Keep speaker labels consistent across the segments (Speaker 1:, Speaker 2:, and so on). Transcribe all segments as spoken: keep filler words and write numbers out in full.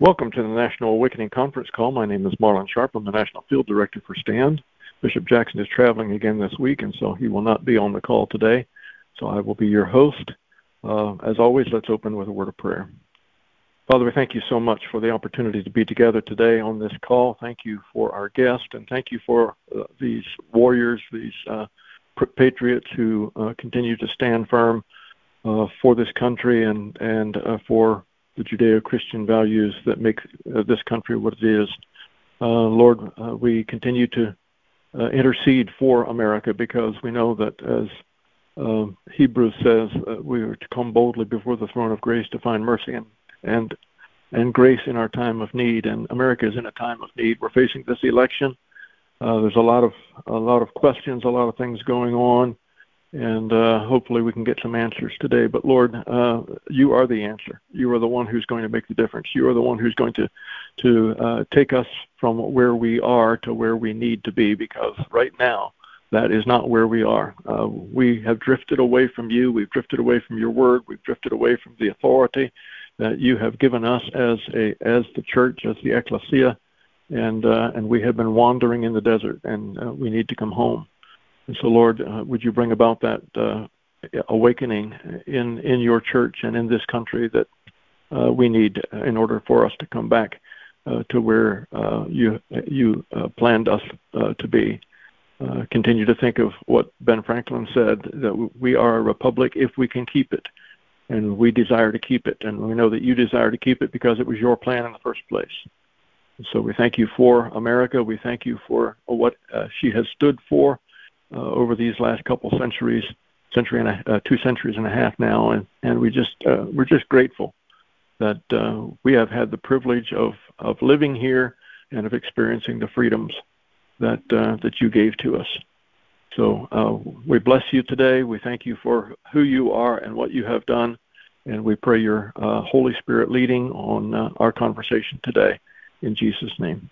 Speaker 1: Welcome to the National Awakening Conference Call. My name is Marlon Sharp. I'm the National Field Director for STAND. Bishop Jackson is traveling again this week, and so he will not be on the call today. So I will be your host. Uh, as always, let's open with a word of prayer. Father, we thank you so much for the opportunity to be together today on this call. Thank you for our guest, and thank you for uh, these warriors, these uh, patriots who uh, continue to stand firm uh, for this country and, and uh, for the Judeo-Christian values that make uh, this country what it is. Uh, Lord, uh, we continue to uh, intercede for America because we know that, as uh, Hebrews says, uh, we are to come boldly before the throne of grace to find mercy and, and and grace in our time of need. And America is in a time of need. We're facing this election. Uh, there's a lot of a lot of questions, a lot of things going on. And uh, hopefully we can get some answers today. But Lord, uh, you are the answer. You are the one who's going to make the difference. You are the one who's going to to uh, take us from where we are to where we need to be, because right now that is not where we are. Uh, we have drifted away from you. We've drifted away from your word. We've drifted away from the authority that you have given us as a as the church, as the ecclesia, and uh, and we have been wandering in the desert, and uh, we need to come home. And so, Lord, uh, would you bring about that uh, awakening in, in your church and in this country that uh, we need in order for us to come back uh, to where uh, you you uh, planned us uh, to be. Uh, continue to think of what Ben Franklin said, that we are a republic if we can keep it, and we desire to keep it. And we know that you desire to keep it because it was your plan in the first place. And so we thank you for America. We thank you for what uh, she has stood for Uh, over these last couple centuries, century and a, uh, two centuries and a half now, and and we just uh, we're just grateful that uh, we have had the privilege of of living here and of experiencing the freedoms that uh, that you gave to us. So uh, we bless you today. We thank you for who you are and what you have done, and we pray your uh, Holy Spirit leading on uh, our conversation today. In Jesus' name,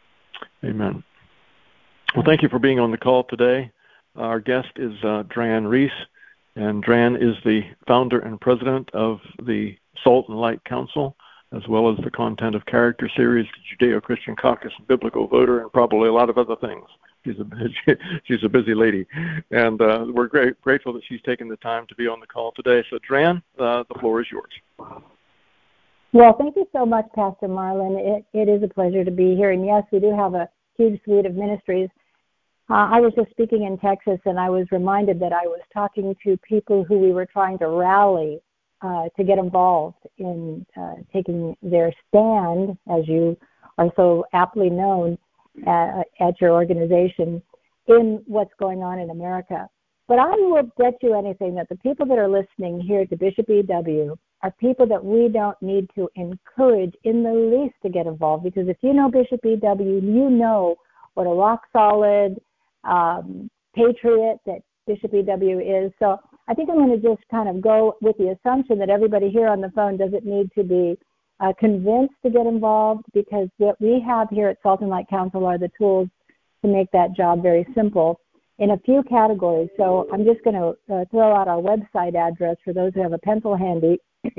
Speaker 1: Amen. Well, thank you for being on the call today. Our guest is uh, Dran Reese, and Dran is the founder and president of the Salt and Light Council, as well as the Content of Character series, the Judeo-Christian Caucus, and Biblical Voter, and probably a lot of other things. She's a she's a busy lady, and uh, we're great, grateful that she's taken the time to be on the call today. So, Dran, uh, the floor is yours.
Speaker 2: Well, thank you so much, Pastor Marlon. It, it is a pleasure to be here, and yes, we do have a huge suite of ministries. Uh, I was just speaking in Texas, and I was reminded that I was talking to people who we were trying to rally uh, to get involved in uh, taking their stand, as you are so aptly known uh, at your organization, in what's going on in America. But I will bet you anything that the people that are listening here to Bishop E W are people that we don't need to encourage in the least to get involved, because if you know Bishop E W, you know what a rock-solid Um, patriot that Bishop E W is. So I think I'm going to just kind of go with the assumption that everybody here on the phone doesn't need to be uh, convinced to get involved, because what we have here at Salt and Light Council are the tools to make that job very simple in a few categories. So I'm just going to uh, throw out our website address for those who have a pencil handy.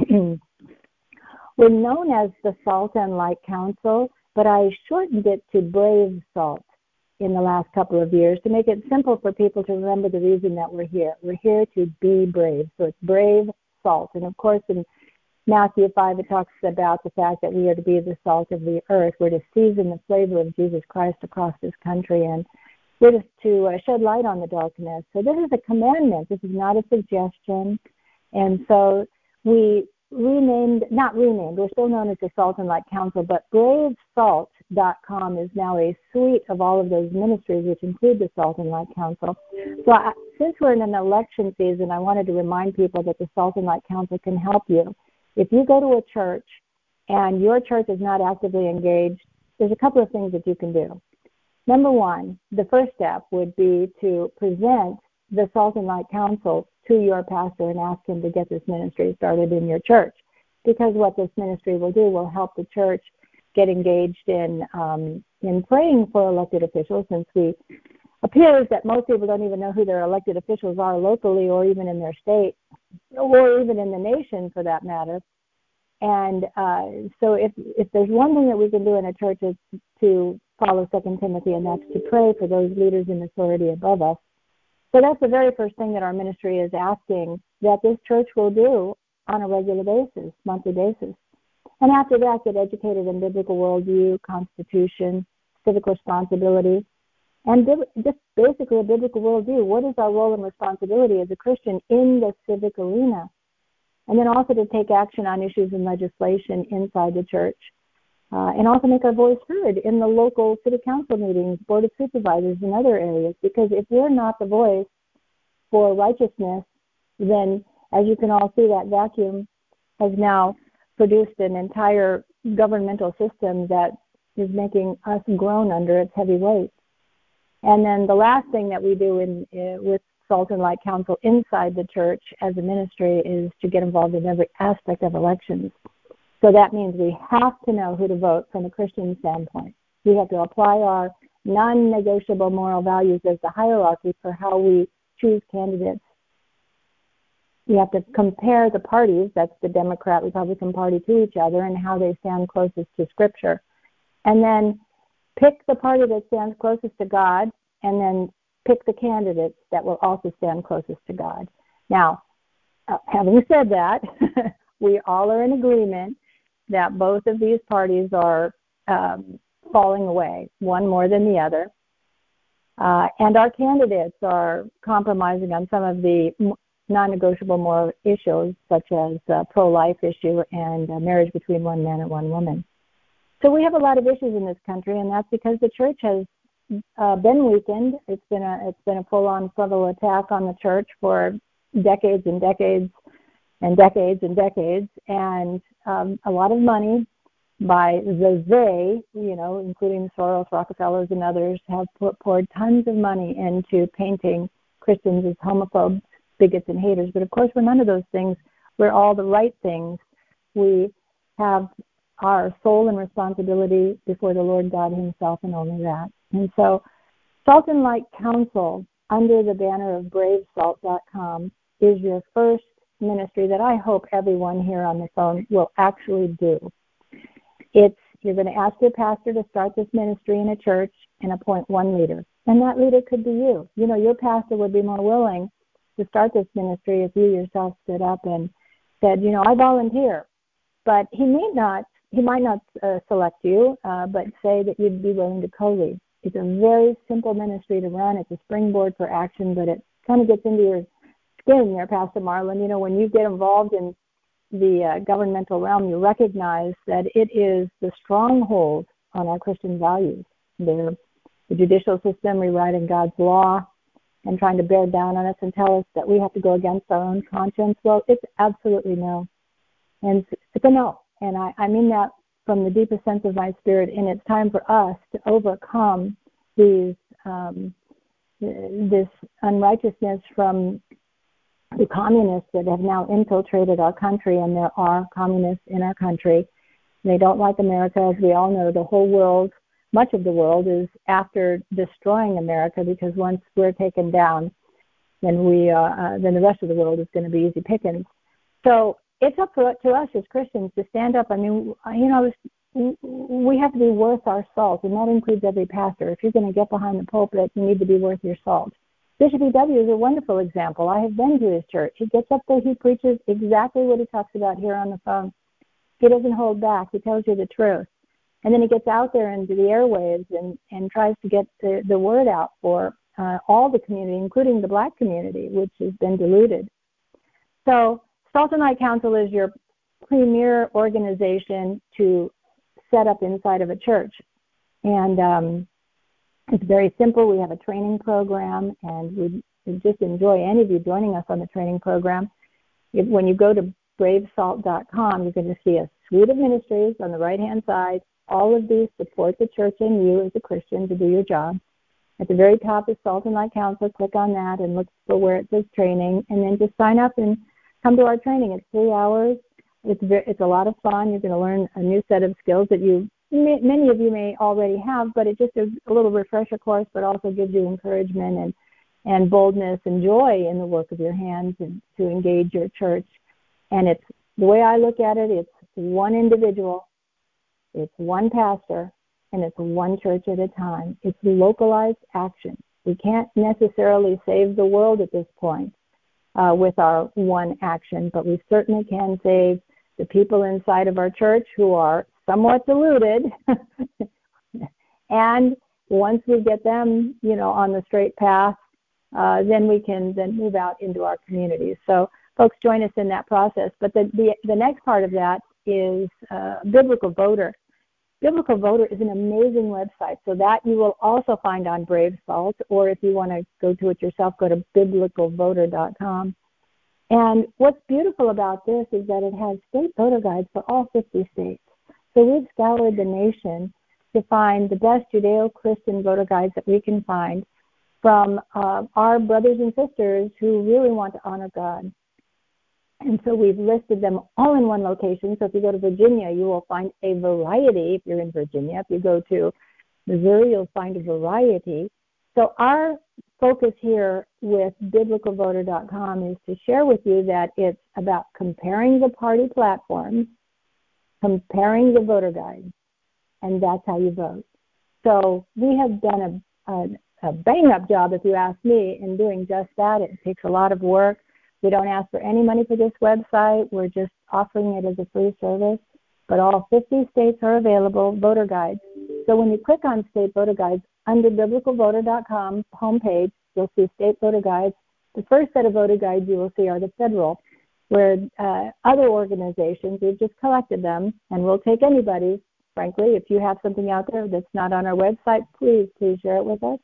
Speaker 2: We're known as the Salt and Light Council, but I shortened it to Brave Salt in the last couple of years to make it simple for people to remember the reason that we're here. We're here to be brave. So it's Brave Salt. And of course, in Matthew five, it talks about the fact that we are to be the salt of the earth. We're to season the flavor of Jesus Christ across this country, and we're just to uh, shed light on the darkness. So this is a commandment. This is not a suggestion. And so we renamed, not renamed, we're still known as the Salt and Light Council, but brave salt dot com is now a suite of all of those ministries, which include the Salt and Light Council. So I, since we're in an election season, I wanted to remind people that the Salt and Light Council can help you. If you go to a church and your church is not actively engaged, there's a couple of things that you can do. Number one, the first step would be to present the Salt and Light Council to your pastor and ask him to get this ministry started in your church, because what this ministry will do will help the church get engaged in um, in praying for elected officials, since we appears that most people don't even know who their elected officials are locally or even in their state or even in the nation for that matter. And uh, so if if there's one thing that we can do in a church is to follow Second Timothy, and that's to pray for those leaders in authority above us. So that's the very first thing that our ministry is asking that this church will do on a regular basis, monthly basis. And after that, get educated in biblical worldview, constitution, civic responsibility, and just basically a biblical worldview. What is our role and responsibility as a Christian in the civic arena? And then also to take action on issues and legislation inside the church. Uh, and also make our voice heard in the local city council meetings, board of supervisors, and other areas. Because if we're not the voice for righteousness, then, as you can all see, that vacuum has now produced an entire governmental system that is making us groan under its heavy weight. And then the last thing that we do in uh, with Salt and Light Council inside the church as a ministry is to get involved in every aspect of elections. So that means we have to know who to vote from a Christian standpoint. We have to apply our non-negotiable moral values as the hierarchy for how we choose candidates. We have to compare the parties, that's the Democrat-Republican Party, to each other and how they stand closest to Scripture. And then pick the party that stands closest to God, and then pick the candidates that will also stand closest to God. Now, uh, having said that, we all are in agreement that both of these parties are um, falling away, one more than the other. Uh, and our candidates are compromising on some of the non-negotiable moral issues, such as uh, pro-life issue and uh, marriage between one man and one woman. So we have a lot of issues in this country, and that's because the church has uh, been weakened. It's been a it's been a full-on frontal attack on the church for decades and decades and decades and decades, and um, a lot of money by the they, you know, including Soros, Rockefellers, and others, have put, poured tons of money into painting Christians as homophobes, bigots, and haters. But of course, we're none of those things. We're all the right things. We have our soul and responsibility before the Lord God Himself, and only that. And so, Salt and Light Council, under the banner of brave salt dot com, is your first ministry that I hope everyone here on the phone will actually do. It's you're going to ask your pastor to start this ministry in a church and appoint one leader. And that leader could be you. You know, your pastor would be more willing to start this ministry if you yourself stood up and said, you know, I volunteer. But he may not, he might not uh, select you, uh, but say that you'd be willing to co-lead. It's a very simple ministry to run. It's a springboard for action, but it kind of gets into your skin there, Pastor Marlon. You know, when you get involved in the uh, governmental realm, you recognize that it is the stronghold on our Christian values. They're the judicial system rewriting God's law and trying to bear down on us and tell us that we have to go against our own conscience. Well, it's absolutely no. And it's a no. And I, I mean that from the deepest sense of my spirit. And it's time for us to overcome these um, this unrighteousness from the communists that have now infiltrated our country, and there are communists in our country. They don't like America. As we all know, the whole world, much of the world, is after destroying America, because once we're taken down, then we uh, uh, then the rest of the world is going to be easy pickings. So it's up to, to us as Christians to stand up. I mean, you know, we have to be worth our salt, and that includes every pastor. If you're going to get behind the pulpit, you need to be worth your salt. Bishop E W is a wonderful example. I have been to his church. He gets up there, he preaches exactly what he talks about here on the phone. He doesn't hold back. He tells you the truth. And then he gets out there into the airwaves and, and tries to get the, the word out for uh, all the community, including the black community, which has been diluted. So Salt and Light Council is your premier organization to set up inside of a church. And um, it's very simple. We have a training program, and we just enjoy any of you joining us on the training program. If, when you go to brave salt dot com, you're going to see a suite of ministries on the right-hand side. All of these support the church and you as a Christian to do your job. At the very top is Salt and Light Council. Click on that and look for where it says training, and then just sign up and come to our training. It's three hours. It's very, it's a lot of fun. You're going to learn a new set of skills that you many of you may already have, but it just is a little refresher course, but also gives you encouragement and, and boldness and joy in the work of your hands and to engage your church. And it's the way I look at it, it's one individual, it's one pastor, and it's one church at a time. It's localized action. We can't necessarily save the world at this point uh, with our one action, but we certainly can save the people inside of our church who are somewhat deluded. And once we get them, you know, on the straight path, uh, then we can then move out into our communities. So folks, join us in that process. But the, the, the next part of that is uh, Biblical Voter. Biblical Voter is an amazing website, so that you will also find on Brave Salt, or if you want to go to it yourself, go to biblical voter dot com. And what's beautiful about this is that it has state voter guides for all fifty states. So we've scoured the nation to find the best Judeo-Christian voter guides that we can find from uh, our brothers and sisters who really want to honor God. And so we've listed them all in one location. So if you go to Virginia, you will find a variety. If you're in Virginia, if you go to Missouri, you'll find a variety. So our focus here with biblical voter dot com is to share with you that it's about comparing the party platforms, comparing the voter guides, and that's how you vote. So we have done a, a, a bang-up job, if you ask me, in doing just that. It takes a lot of work. We don't ask for any money for this website. We're just offering it as a free service. But all fifty states are available, voter guides. So when you click on state voter guides, under biblical voter dot com homepage, you'll see state voter guides. The first set of voter guides you will see are the federal, where uh, other organizations, we've just collected them, and we'll take anybody, frankly. If you have something out there that's not on our website, please, please share it with us.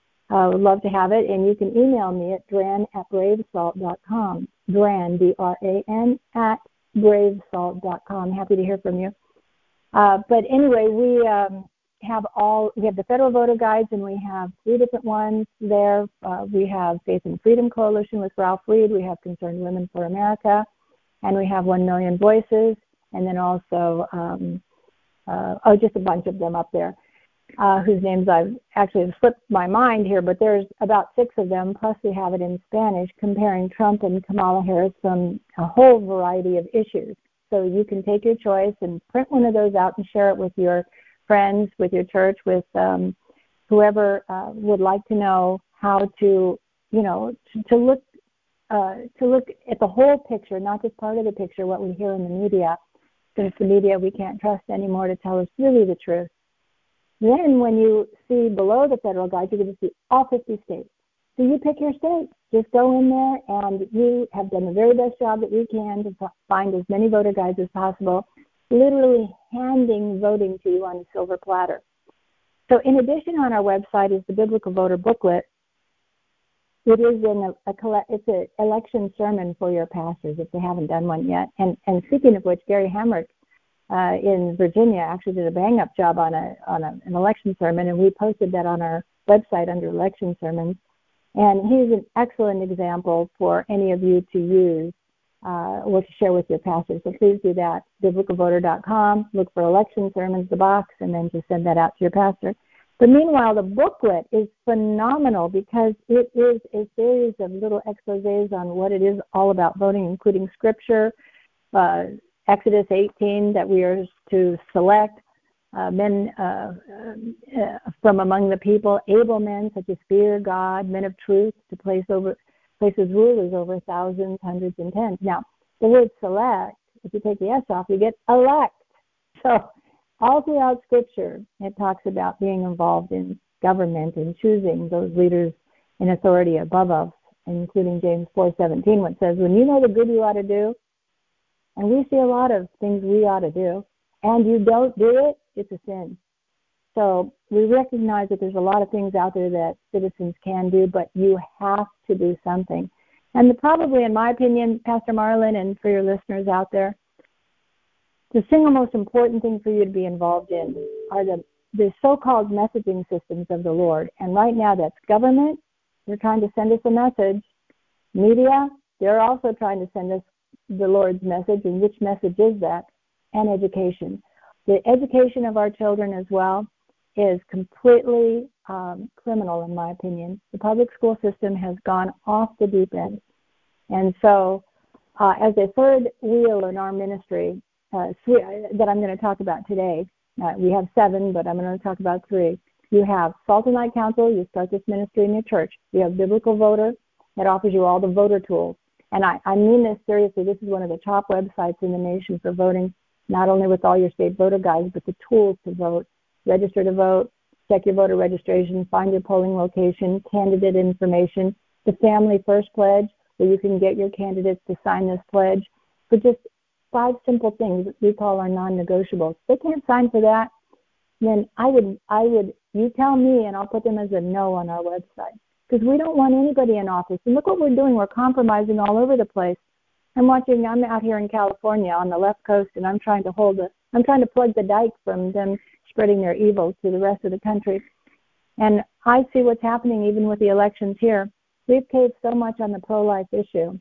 Speaker 2: I uh, would love to have it, and you can email me at dran at brave salt dot com. Dran, D R A N, at brave salt dot com. Happy to hear from you. Uh, but anyway, we um, have all, we have the federal voter guides, and we have three different ones there. Uh, we have Faith and Freedom Coalition with Ralph Reed. We have Concerned Women for America, and we have One Million Voices, and then also, um, uh, oh, just a bunch of them up there. Uh, whose names I've actually slipped my mind here, but there's about six of them, plus we have it in Spanish, comparing Trump and Kamala Harris from a whole variety of issues. So you can take your choice and print one of those out and share it with your friends, with your church, with um, whoever uh, would like to know how to, you know, to, to look uh, to look at the whole picture, not just part of the picture, what we hear in the media, since the media we can't trust anymore to tell us really the truth. Then when you see below the federal guide, you're going to see all fifty states. So you pick your state. Just go in there, and you have done the very best job that we can to find as many voter guides as possible, literally handing voting to you on a silver platter. So in addition, on our website is the Biblical Voter Booklet. It is in a, a it's an election sermon for your pastors if they haven't done one yet. And, and speaking of which, Gary Hamrick, Uh, in Virginia, actually did a bang-up job on a on a, an election sermon, and we posted that on our website under election sermons. And he's an excellent example for any of you to use uh, or to share with your pastors. So please do that. biblical voter dot com, look for election sermons, the box, and then just send that out to your pastor. But meanwhile, the booklet is phenomenal because it is a series of little exposés on what it is all about voting, including scripture, uh, Exodus eighteen, that we are to select uh, men uh, uh, from among the people, able men such as fear God, men of truth, to place over places rulers over thousands, hundreds, and tens. Now, the word select, if you take the S off, you get elect. So all throughout Scripture, it talks about being involved in government and choosing those leaders in authority above us, including James four seventeen, which says, when you know the good you ought to do, and we see a lot of things we ought to do, and you don't do it, it's a sin. So we recognize that there's a lot of things out there that citizens can do, but you have to do something. And the, probably, in my opinion, Pastor Marlin, and for your listeners out there, the single most important thing for you to be involved in are the, the so-called messaging systems of the Lord. And right now that's government. They're trying to send us a message. Media, they're also trying to send us the Lord's message, and which message is that? And education. The education of our children as well is completely um, criminal, in my opinion. The public school system has gone off the deep end. And so uh, as a third wheel in our ministry, uh, three, that I'm going to talk about today. Uh, we have seven, but I'm going to talk about three. You have Salt and Light Council. You start this ministry in your church. You have Biblical Voter that offers you all the voter tools. And I, I mean this seriously. This is one of the top websites in the nation for voting, not only with all your state voter guides, but the tools to vote, register to vote, check your voter registration, find your polling location, candidate information, the Family First Pledge, where you can get your candidates to sign this pledge for just five simple things that we call our non-negotiables. If they can't sign for that, then I would, I would, you tell me and I'll put them as a no on our website. Because we don't want anybody in office. And look what we're doing. We're compromising all over the place. I'm watching, I'm out here in California on the left coast, and I'm trying to hold it. I'm trying to plug the dike from them spreading their evil to the rest of the country. And I see what's happening even with the elections here. We've caved so much on the pro-life issue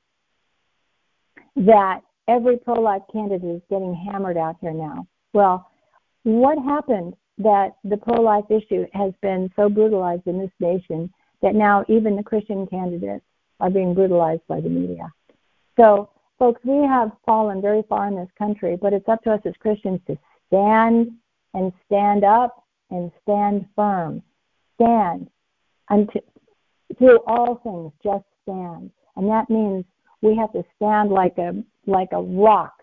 Speaker 2: that every pro-life candidate is getting hammered out here now. Well, what happened that the pro-life issue has been so brutalized in this nation that now even the Christian candidates are being brutalized by the media? So, folks, we have fallen very far in this country, but it's up to us as Christians to stand and stand up and stand firm. Stand until, through all things, just stand. And that means we have to stand like a like a rock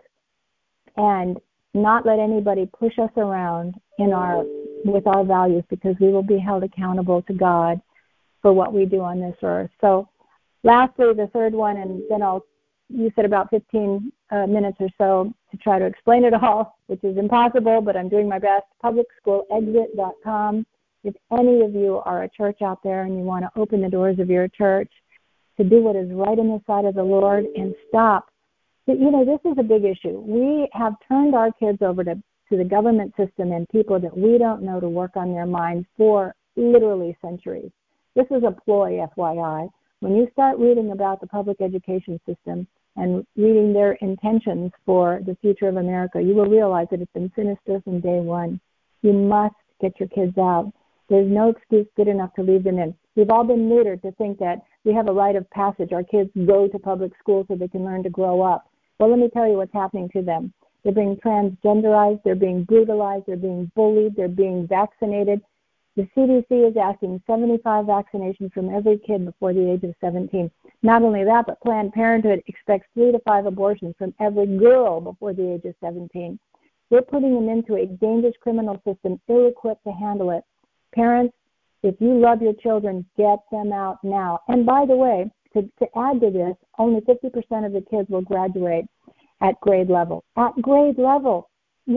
Speaker 2: and not let anybody push us around in our with our values, because we will be held accountable to God for what we do on this earth. So lastly, the third one, and then I'll use it about fifteen uh, minutes or so to try to explain it all, which is impossible, but I'm doing my best. public school exit dot com. If any of you are a church out there and you want to open the doors of your church to do what is right in the sight of the Lord and stop. You know, this is a big issue. We have turned our kids over to, to the government system and people that we don't know to work on their minds for literally centuries. This is a ploy, F Y I. When you start reading about the public education system and reading their intentions for the future of America, you will realize that it's been sinister from day one. You must get your kids out. There's no excuse good enough to leave them in. We've all been neutered to think that we have a rite of passage. Our kids go to public school so they can learn to grow up. Well, let me tell you what's happening to them. They're being transgenderized. They're being brutalized. They're being bullied. They're being vaccinated. The C D C is asking seventy-five vaccinations from every kid before the age of seventeen. Not only that, but Planned Parenthood expects three to five abortions from every girl before the age of seventeen. We're putting them into a dangerous criminal system, ill-equipped to handle it. Parents, if you love your children, get them out now. And by the way, to, to add to this, only fifty percent of the kids will graduate at grade level. At grade level.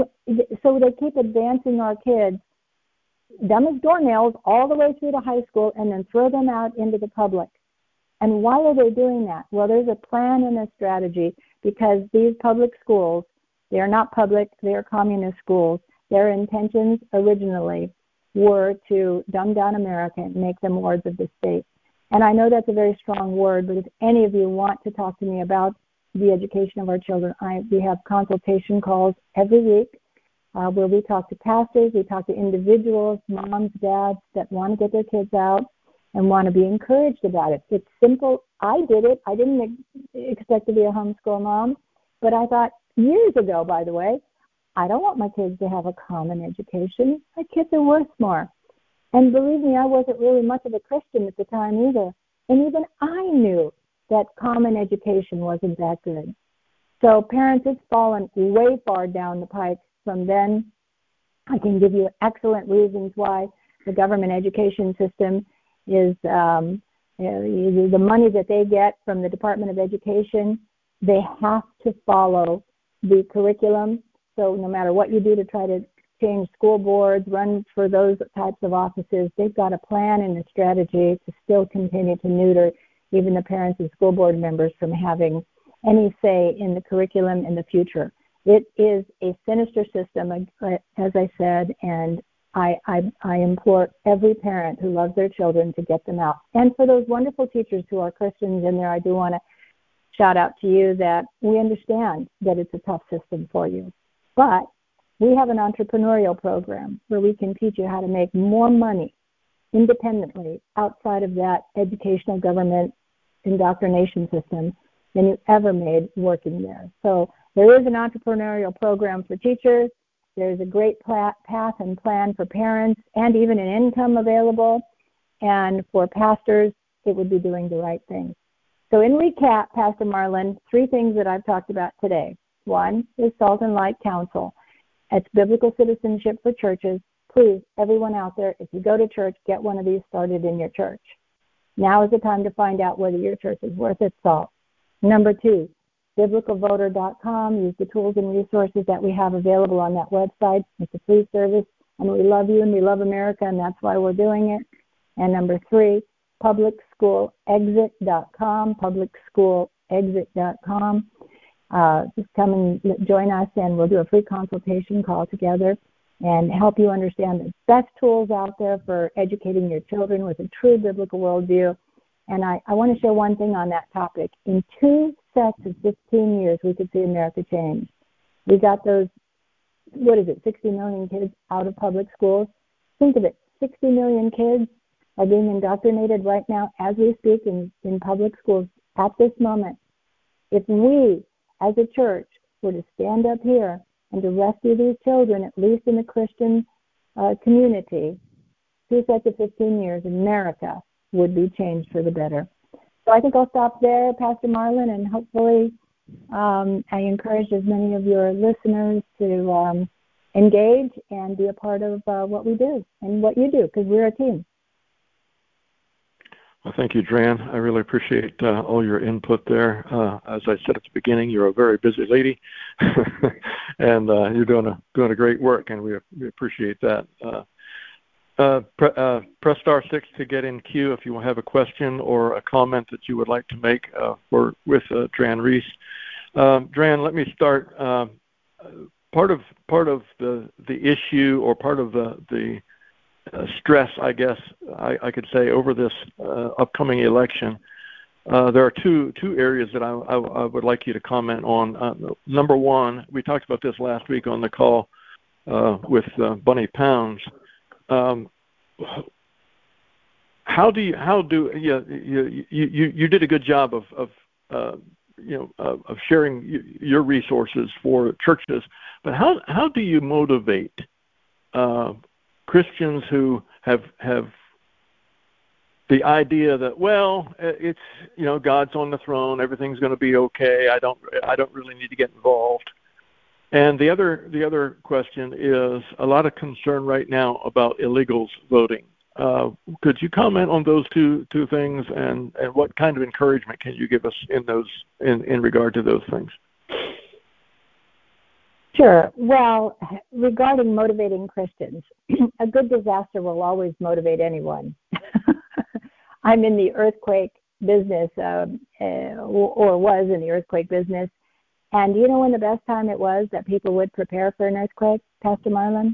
Speaker 2: So they keep advancing our kids, dumb as doornails, all the way through to high school, and then throw them out into the public. And why are they doing that? Well, there's a plan and a strategy, because these public schools, they are not public, they are communist schools. Their intentions originally were to dumb down America and make them lords of the state. And I know that's a very strong word, but if any of you want to talk to me about the education of our children, I, we have consultation calls every week uh, where we talk to pastors, we talk to individuals, moms, dads that want to get their kids out and want to be encouraged about it. It's simple. I did it. I didn't ex- expect to be a homeschool mom, but I thought years ago, by the way, I don't want my kids to have a common education. My kids are worth more. And believe me, I wasn't really much of a Christian at the time either. And even I knew that common education wasn't that good. So parents, it's fallen way far down the pike from then. I can give you excellent reasons why the government education system is, um, the money that they get from the Department of Education, they have to follow the curriculum. So no matter what you do to try to change school boards, run for those types of offices, they've got a plan and a strategy to still continue to neuter even the parents and school board members from having any say in the curriculum in the future. It is a sinister system, as I said, and I, I, I implore every parent who loves their children to get them out. And for those wonderful teachers who are Christians in there, I do want to shout out to you that we understand that it's a tough system for you. But we have an entrepreneurial program where we can teach you how to make more money independently outside of that educational government indoctrination system than you ever made working there. So There is an entrepreneurial program for teachers. There's a great path and plan for parents, and even an income available. And for pastors, it would be doing the right thing. So in recap, Pastor Marlon, three things that I've talked about today. One is Salt and Light Council. It's biblical citizenship for churches. Please, everyone out there, if you go to church, get one of these started in your church. Now is the time to find out whether your church is worth its salt. Number two, biblical voter dot com. Use the tools and resources that we have available on that website. It's a free service, and we love you and we love America, and that's why we're doing it. And number three, public school exit dot com, public school exit dot com. Uh, just come and join us, and we'll do a free consultation call together and help you understand the best tools out there for educating your children with a true biblical worldview. And I, I want to share one thing on that topic. In two sets of fifteen years, we could see America change. We got those, what is it, sixty million kids out of public schools. Think of it, sixty million kids are being indoctrinated right now as we speak in, in public schools at this moment. If we, as a church, were to stand up here and to rescue these children, at least in the Christian uh, community, two sets of fifteen years, America would be changed for the better. So I think I'll stop there, Pastor Marlon, and hopefully um, I encourage as many of your listeners to um, engage and be a part of uh, what we do and what you do, because we're a team.
Speaker 1: Well, thank you, Dran. I really appreciate uh, all your input there. Uh, as I said at the beginning, you're a very busy lady, and uh, you're doing a doing a great work, and we, we appreciate that. Uh, uh, pre- uh, press star six to get in queue if you have a question or a comment that you would like to make uh, for with uh, Dran Reese. Um, Dran, let me start. Uh, part of part of the the issue, or part of the the Uh, stress, I guess I, I could say, over this uh, upcoming election. Uh, there are two two areas that I, I, I would like you to comment on. Uh, number one, we talked about this last week on the call uh, with uh, Bunny Pounds. Um, how do you how do you you you, you did a good job of of uh, you know of, of sharing your resources for churches, but how how do you motivate Uh, Christians who have have the idea that, well, it's, you know, God's on the throne, everything's going to be okay. I don't I don't really need to get involved. And the other the other question is a lot of concern right now about illegals voting. Uh, could you comment on those two two things, and, and what kind of encouragement can you give us in those in, in regard to those things?
Speaker 2: Sure. Well, regarding motivating Christians, a good disaster will always motivate anyone. I'm in the earthquake business, um, uh, or was in the earthquake business. And do you know when the best time it was that people would prepare for an earthquake, Pastor Marlon?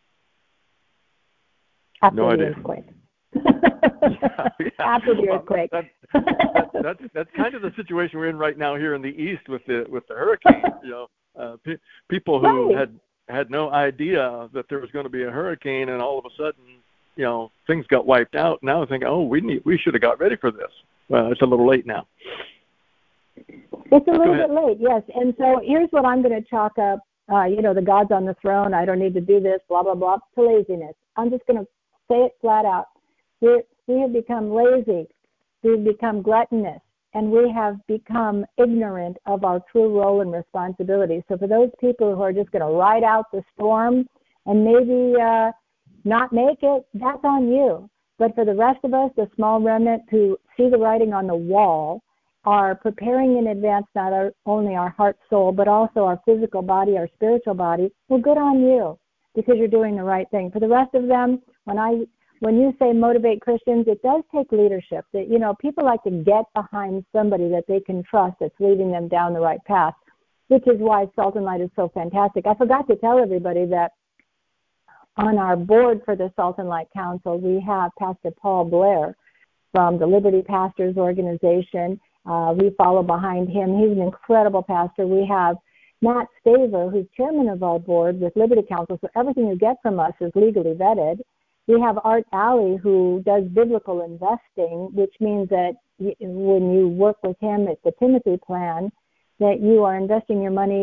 Speaker 2: After
Speaker 1: no
Speaker 2: the
Speaker 1: idea.
Speaker 2: earthquake.
Speaker 1: yeah, yeah.
Speaker 2: After the
Speaker 1: well,
Speaker 2: earthquake.
Speaker 1: that, that, that's that's kind of the situation we're in right now here in the East with the with the hurricane. You know, uh, pe- people who
Speaker 2: Right.
Speaker 1: had had no idea that there was going to be a hurricane, and all of a sudden, you know, things got wiped out. Now they think, oh, we need we should have got ready for this. Well, it's a little late now.
Speaker 2: It's a little bit late, yes. And so here's what I'm going to chalk up. Uh, you know, the God's on the throne, I don't need to do this, blah, blah, blah, to laziness. I'm just going to say it flat out. We're, we have become lazy. We've become gluttonous. And we have become ignorant of our true role and responsibility. So for those people who are just going to ride out the storm and maybe uh, not make it, that's on you. But for the rest of us, the small remnant who see the writing on the wall, are preparing in advance not our, only our heart, soul, but also our physical body, our spiritual body, well, good on you, because you're doing the right thing. For the rest of them, when I when you say motivate Christians, it does take leadership. That, you know, people like to get behind somebody that they can trust that's leading them down the right path, which is why Salt and Light is so fantastic. I forgot to tell everybody that on our board for the Salt and Light Council, we have Pastor Paul Blair from the Liberty Pastors Organization. Uh, we follow behind him. He's an incredible pastor. We have Matt Staver, who's chairman of our board with Liberty Council, so everything you get from us is legally vetted. We have Art Alley, who does biblical investing, which means that when you work with him at the Timothy Plan, that you are investing your money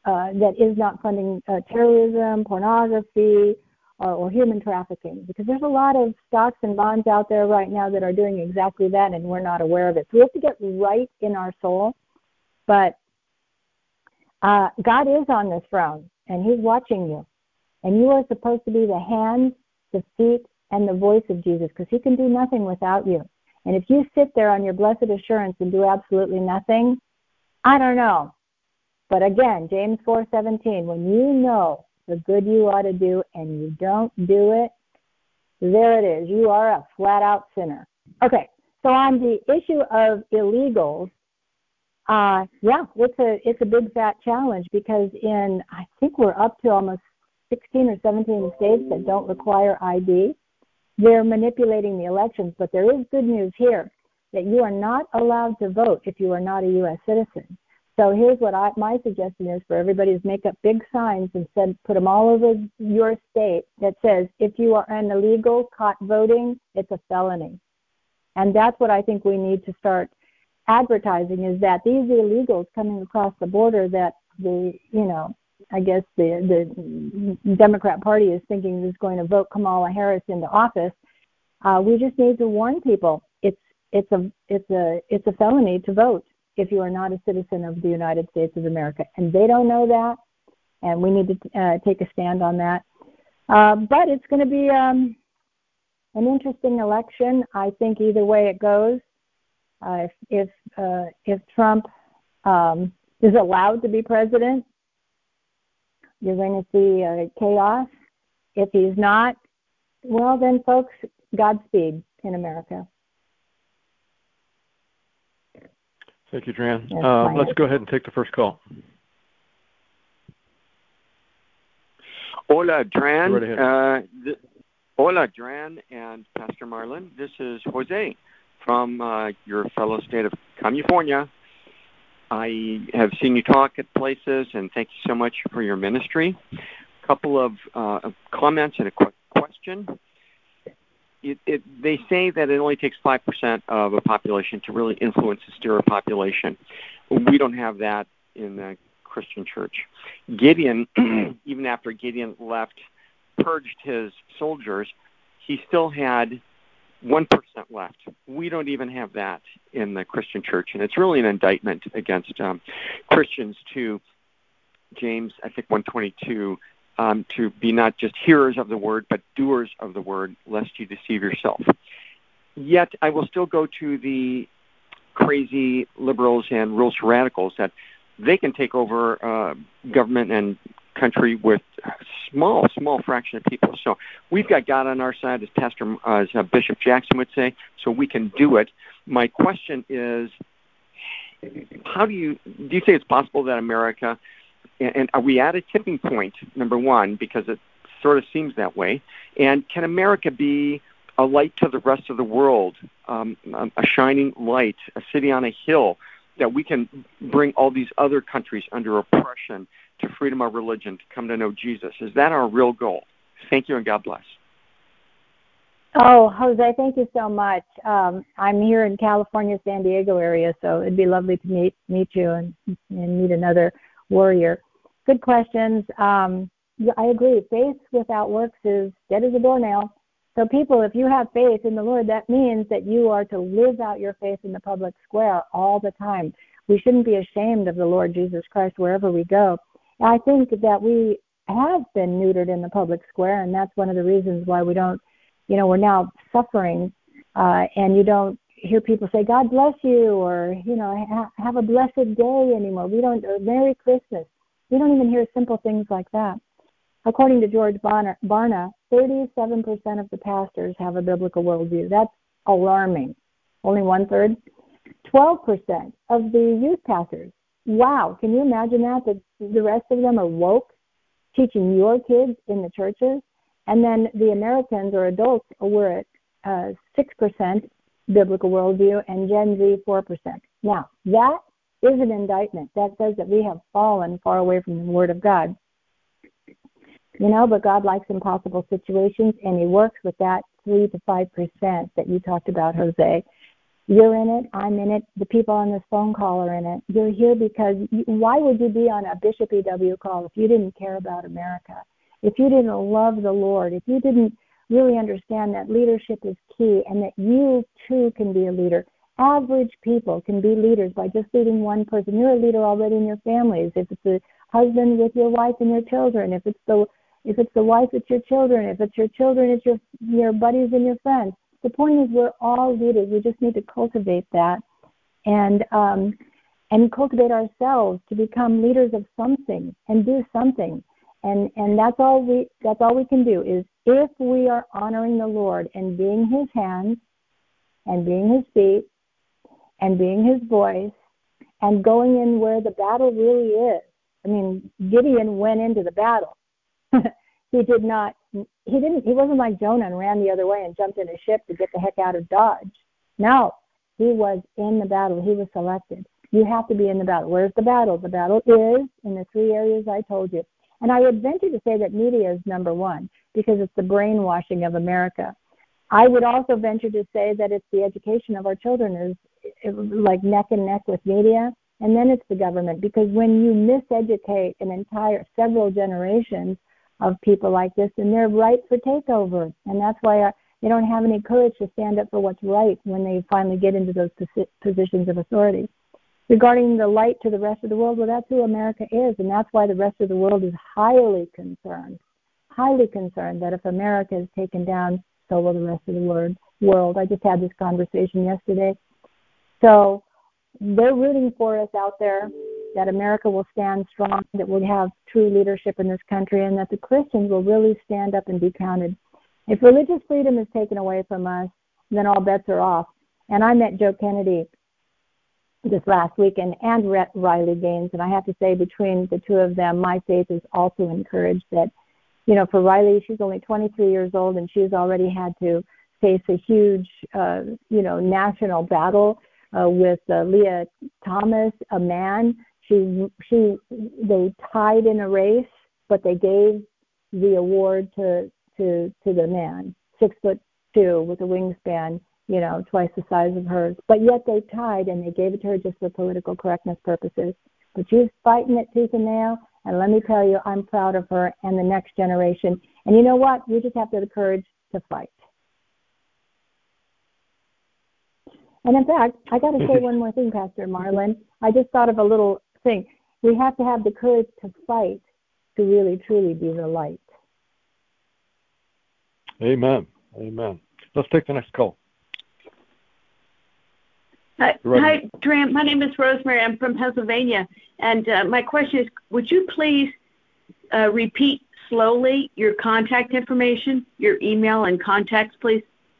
Speaker 2: uh, that is not funding uh, terrorism, pornography, or, or human trafficking, because there's a lot of stocks and bonds out there right now that are doing exactly that, and we're not aware of it. So we have to get right in our soul. But uh, God is on this throne, and He's watching you. And you are supposed to be the hands, the feet, and the voice of Jesus, because He can do nothing without you. And if you sit there on your blessed assurance and do absolutely nothing, I don't know. But again, James four seventeen, when you know the good you ought to do and you don't do it, there it is. You are a flat-out sinner. Okay, so on the issue of illegals, uh, yeah, it's a it's a big fat challenge, because in, I think we're up to almost sixteen or seventeen states that don't require I D. They're manipulating the elections, but there is good news here, that you are not allowed to vote if you are not a U S citizen. So here's what I, my suggestion is for everybody to make up big signs and send, put them all over your state that says, if you are an illegal caught voting, it's a felony. And that's what I think we need to start advertising, is that these illegals coming across the border that the, you know, I guess the, the Democrat Party is thinking is going to vote Kamala Harris into office. Uh, we just need to warn people. It's it's a it's a it's a felony to vote if you are not a citizen of the United States of America, and they don't know that, and we need to uh, take a stand on that. Uh, but it's going to be um, an interesting election. I think either way it goes, uh, if if, uh, if Trump um, is allowed to be president, you're going to see uh, chaos. If he's not, well then, folks, Godspeed in America.
Speaker 1: Thank you, Dran. Uh, let's go ahead and take the first call.
Speaker 3: Hola, Dran.
Speaker 1: Go right ahead.
Speaker 3: Uh, th- hola, Dran and Pastor Marlon. This is Jose from uh, your fellow state of California. I have seen you talk at places, and thank you so much for your ministry. A couple of uh, comments and a quick question. It, it, they say that it only takes five percent of a population to really influence a steer a population. We don't have that in the Christian church. Gideon, even after Gideon left, purged his soldiers, he still had one percent left. We don't even have that in the Christian church, and it's really an indictment against um, Christians to James, I think, one twenty-two, um, to be not just hearers of the word, but doers of the word, lest you deceive yourself. Yet, I will still go to the crazy liberals and rules radicals that they can take over uh, government and country with a small, small fraction of people. So we've got God on our side, as Pastor, uh, as uh, Bishop Jackson would say, so we can do it. My question is, how do you, do you think it's possible that America, and, and are we at a tipping point, number one, because it sort of seems that way, and can America be a light to the rest of the world, um, a shining light, a city on a hill, that we can bring all these other countries under oppression to freedom of religion, to come to know Jesus? Is that our real goal? Thank you, and God bless.
Speaker 2: Oh, Jose, thank you so much. Um, I'm here in California, San Diego area, so it'd be lovely to meet meet you and, and meet another warrior. Good questions. Um, I agree. Faith without works is dead as a doornail. So people, if you have faith in the Lord, that means that you are to live out your faith in the public square all the time. We shouldn't be ashamed of the Lord Jesus Christ wherever we go. And I think that we have been neutered in the public square, and that's one of the reasons why we don't, you know, we're now suffering, uh, and you don't hear people say, God bless you, or, you know, ha- have a blessed day anymore. We don't, or Merry Christmas. We don't even hear simple things like that. According to George Barna, Barna, thirty-seven percent of the pastors have a biblical worldview. That's alarming. Only one-third. twelve percent of the youth pastors. Wow, can you imagine that? That the rest of them are woke, teaching your kids in the churches? And then the Americans or adults were at uh, six percent biblical worldview, and Gen Z four percent. Now, that is an indictment. That says that we have fallen far away from the Word of God. You know, but God likes impossible situations, and He works with that three to five percent that you talked about, Jose. You're in it. I'm in it. The people on this phone call are in it. You're here because you, why would you be on a Bishop E W call if you didn't care about America? If you didn't love the Lord? If you didn't really understand that leadership is key and that you too can be a leader? Average people can be leaders by just leading one person. You're a leader already in your families. If it's a husband with your wife and your children, if it's the if it's the wife with your children, if it's your children, it's your your buddies and your friends. The point is, we're all leaders. We just need to cultivate that, and um, and cultivate ourselves to become leaders of something and do something. And and that's all we that's all we can do is if we are honoring the Lord and being His hands, and being His feet, and being His voice, and going in where the battle really is. I mean, Gideon went into the battle. He did not. He didn't. He wasn't like Jonah and ran the other way and jumped in a ship to get the heck out of Dodge. No, he was in the battle. He was selected. You have to be in the battle. Where's the battle? The battle is in the three areas I told you. And I would venture to say that media is number one because it's the brainwashing of America. I would also venture to say that it's the education of our children is like neck and neck with media, and then it's the government, because when you miseducate an entire several generations of people like this, and they're ripe for takeover, and that's why I, they don't have any courage to stand up for what's right when they finally get into those posi- positions of authority. Regarding the light to the rest of the world, well, that's who America is, and that's why the rest of the world is highly concerned, highly concerned that if America is taken down, so will the rest of the world. world. I just had this conversation yesterday. So they're rooting for us out there, that America will stand strong, that we'll have true leadership in this country, and that the Christians will really stand up and be counted. If religious freedom is taken away from us, then all bets are off. And I met Joe Kennedy this last weekend and Riley Gaines, and I have to say between the two of them, my faith is also encouraged that, you know, for Riley, she's only twenty-three years old, and she's already had to face a huge, uh, you know, national battle uh, with uh, Leah Thomas, a man. She, she, they tied in a race, but they gave the award to to to the man, six foot two with a wingspan, you know, twice the size of hers. But yet they tied, and they gave it to her just for political correctness purposes. But she's fighting it tooth and nail. And let me tell you, I'm proud of her and the next generation. And you know what? We just have to have the courage to fight. And in fact, I got to say one more thing, Pastor Marlin. I just thought of a little thing. We have to have the courage to fight to really, truly be the light.
Speaker 1: Amen. Amen. Let's take the next call.
Speaker 4: Hi, hi, Dram. My name is Rosemary. I'm from Pennsylvania. And uh, my question is, would you please uh, repeat slowly your contact information, your email and contacts, please?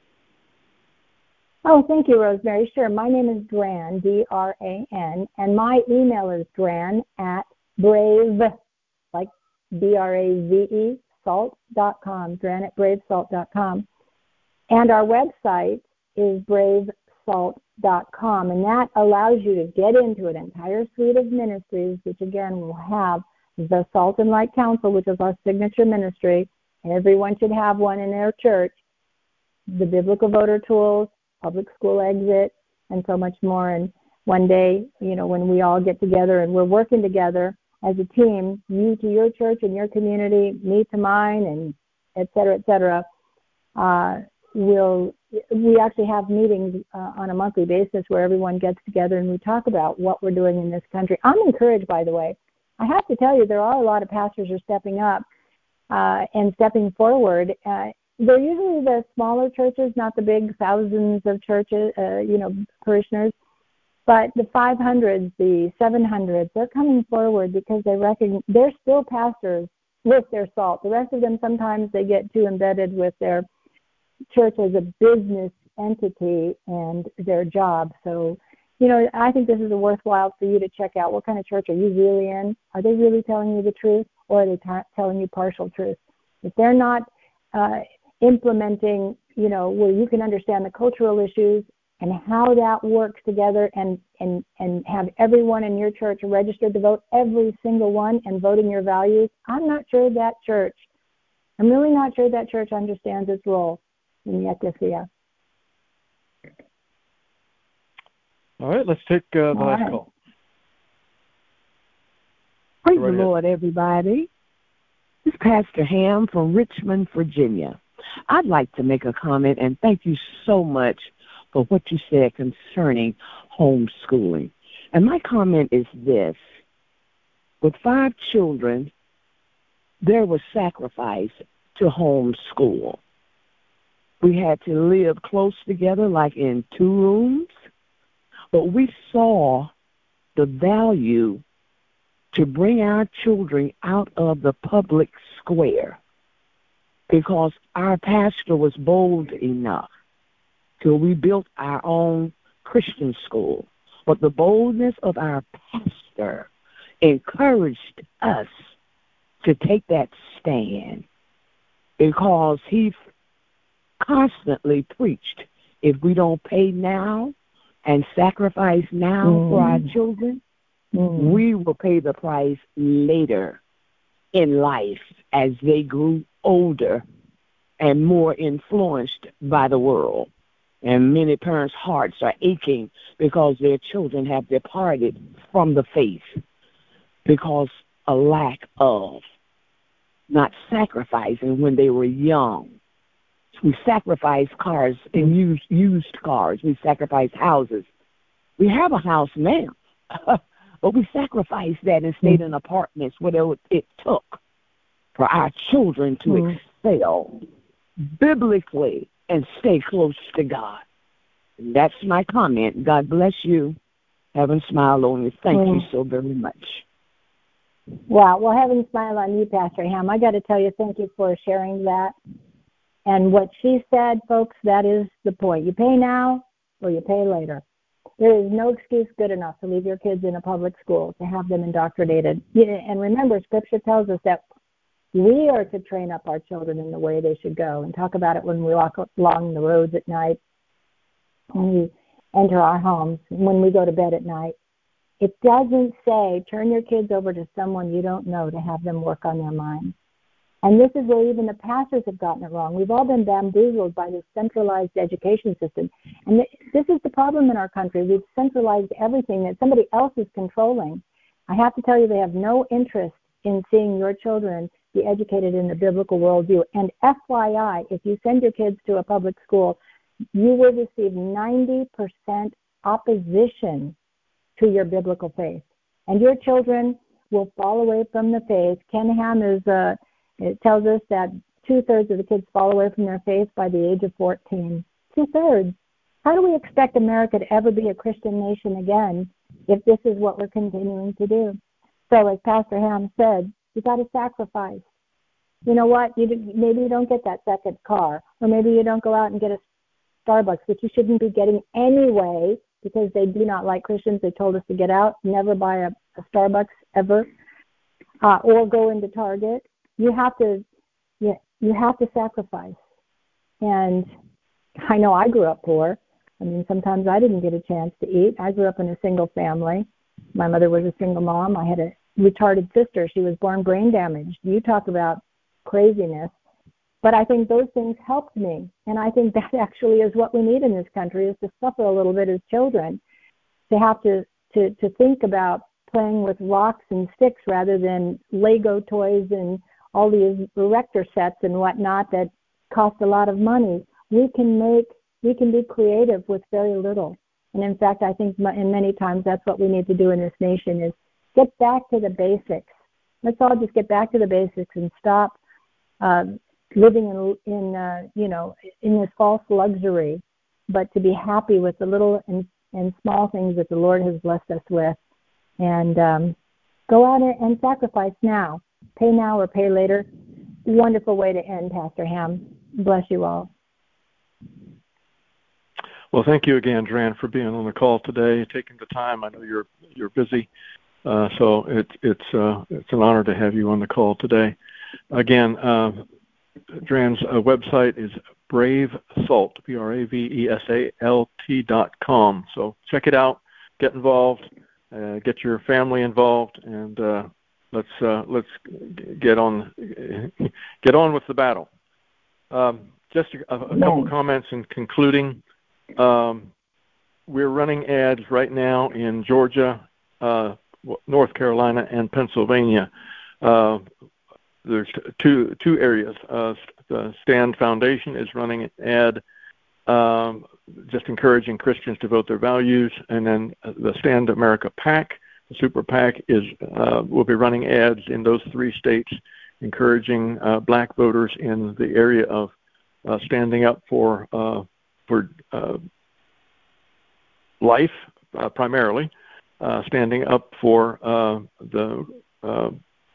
Speaker 2: Oh, thank you, Rosemary. Sure. My name is Dran, D R A N, and my email is dran at brave, like B R A V E, salt dot com, dran at brave salt dot com. And our website is brave salt dot com, and that allows you to get into an entire suite of ministries, which again will have the Salt and Light Council, which is our signature ministry. Everyone should have one in their church. The Biblical Voter Tools, Public School Exit, and so much more. And one day, you know, when we all get together and we're working together as a team, you to your church and your community, me to mine, and et cetera, et cetera, uh, we'll we actually have meetings uh, on a monthly basis where everyone gets together and we talk about what we're doing in this country. I'm encouraged, by the way. I have to tell you, there are a lot of pastors who are stepping up uh, and stepping forward. Uh, they're usually the smaller churches, not the big thousands of churches, uh, you know, parishioners, but the five hundreds, the seven hundreds, they're coming forward because they recognize they're still pastors with their salt. The rest of them, sometimes they get too embedded with their church as a business entity and their job. So, you know, I think this is a worthwhile for you to check out. What kind of church are you really in? Are they really telling you the truth, or are they t- telling you partial truth? If they're not uh, implementing, you know, where you can understand the cultural issues and how that works together, and, and, and have everyone in your church registered to vote, every single one, and voting your values, I'm not sure that church, I'm really not sure that church understands its role in the ecclesia.
Speaker 1: All right, let's take uh, the
Speaker 5: All
Speaker 1: last
Speaker 5: right.
Speaker 1: call.
Speaker 5: Praise
Speaker 1: Go right
Speaker 5: the
Speaker 1: ahead.
Speaker 5: Lord, everybody. This is Pastor Ham from Richmond, Virginia. I'd like to make a comment, and thank you so much for what you said concerning homeschooling. And my comment is this. With five children, there was sacrifice to homeschool. We had to live close together, like in two rooms, but we saw the value to bring our children out of the public square because our pastor was bold enough till we built our own Christian school. But the boldness of our pastor encouraged us to take that stand because he constantly preached, if we don't pay now and sacrifice now mm. for our children, mm. we will pay the price later in life as they grew older and more influenced by the world. And many parents' hearts are aching because their children have departed from the faith because a lack of not sacrificing when they were young. We sacrifice cars and used, used cars. We sacrifice houses. We have a house now, but we sacrificed that and stayed in apartments, whatever it took for our children to mm. excel biblically and stay close to God. And that's my comment. God bless you. Heaven smile on you. Thank mm. you so very much.
Speaker 2: Wow. Well, heaven smile on you, Pastor Ham. I got to tell you, thank you for sharing that. And what she said, folks, that is the point. You pay now or you pay later. There is no excuse good enough to leave your kids in a public school, to have them indoctrinated. And remember, Scripture tells us that we are to train up our children in the way they should go, and talk about it when we walk along the roads at night, when we enter our homes, when we go to bed at night. It doesn't say turn your kids over to someone you don't know to have them work on their minds. And this is where even the pastors have gotten it wrong. We've all been bamboozled by this centralized education system. And this is the problem in our country. We've centralized everything that somebody else is controlling. I have to tell you, they have no interest in seeing your children be educated in the biblical worldview. And F Y I, if you send your kids to a public school, you will receive ninety percent opposition to your biblical faith. And your children will fall away from the faith. Ken Ham is... Uh, It tells us that two-thirds of the kids fall away from their faith by the age of fourteen. Two-thirds. How do we expect America to ever be a Christian nation again if this is what we're continuing to do? So as Pastor Ham said, you got to sacrifice. You know what? You maybe you don't get that second car, or maybe you don't go out and get a Starbucks, which you shouldn't be getting anyway because they do not like Christians. They told us to get out, never buy a, a Starbucks ever, uh, or go into Target. You have to, you, you have to sacrifice. And I know I grew up poor. I mean, sometimes I didn't get a chance to eat. I grew up in a single family. My mother was a single mom. I had a retarded sister. She was born brain damaged. You talk about craziness. But I think those things helped me. And I think that actually is what we need in this country, is to suffer a little bit as children, to have to, to, to think about playing with rocks and sticks rather than Lego toys and all these erector sets and whatnot that cost a lot of money. We can make, we can be creative with very little. And in fact, I think in many times that's what we need to do in this nation, is get back to the basics. Let's all just get back to the basics and stop uh, living in, in uh, you know, in this false luxury, but to be happy with the little and, and small things that the Lord has blessed us with. And um, go out and sacrifice now. Pay now or pay later. Wonderful way to end, Pastor Ham. Bless you all.
Speaker 1: Well, thank you again, Dran, for being on the call today, taking the time. I know you're you're busy, uh, so it, it's uh, it's an honor to have you on the call today. Again, uh, Dran's uh, website is Brave Salt, B R A V E S A L T dot com. So check it out, get involved, uh, get your family involved, and uh, let's uh, let's get on get on with the battle. Um, just a, a couple comments in concluding. Um, we're running ads right now in Georgia, uh, North Carolina, and Pennsylvania. Uh, there's two two areas. Uh, the Stand Foundation is running an ad um, just encouraging Christians to vote their values, and then the Stand America PAC, the Super PAC, is uh, will be running ads in those three states, encouraging uh, black voters in the area of uh, standing up for uh, for uh, life, uh, primarily, uh, standing up for uh, the uh,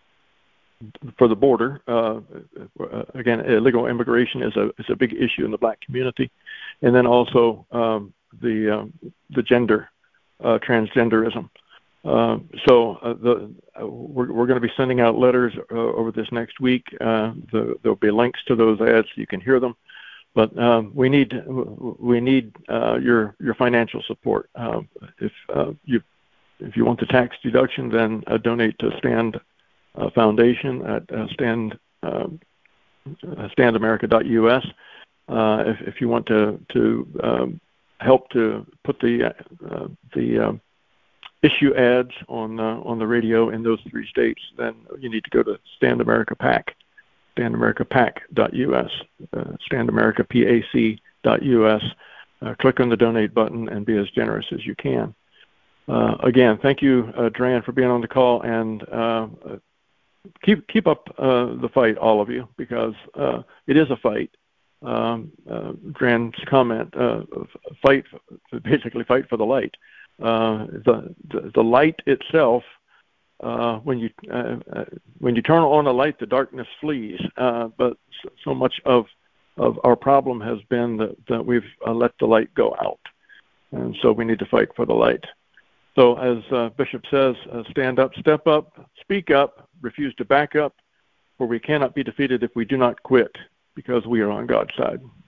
Speaker 1: for the border. Uh, again, illegal immigration is a is a big issue in the black community, and then also um, the um, the gender, uh, transgenderism. Uh, so uh, the, uh, we're, we're going to be sending out letters uh, over this next week. Uh, the, there'll be links to those ads so you can hear them. But um, we need we need uh, your your financial support. Uh, if uh, you if you want the tax deduction, then uh, donate to Stand uh, Foundation at uh, stand uh, stand america dot U S. Uh, if if you want to to um, help to put the uh, the uh, issue ads on uh, on the radio in those three states, then you need to go to Stand America PAC. stand america pac dot U S, uh, stand america pac dot U S. Uh, click on the donate button and be as generous as you can. Uh, again, thank you, uh, Dran, for being on the call, and uh, keep keep up uh, the fight, all of you, because uh, it is a fight. Um, uh, Dran's comment, uh, fight, basically fight for the light. Uh, the, the the light itself. Uh, when you uh, uh, when you turn on a light, the darkness flees. Uh, but so, so much of of our problem has been that, that we've uh, let the light go out, and so we need to fight for the light. So, as uh, Bishop says, uh, stand up, step up, speak up, refuse to back up, for we cannot be defeated if we do not quit, because we are on God's side.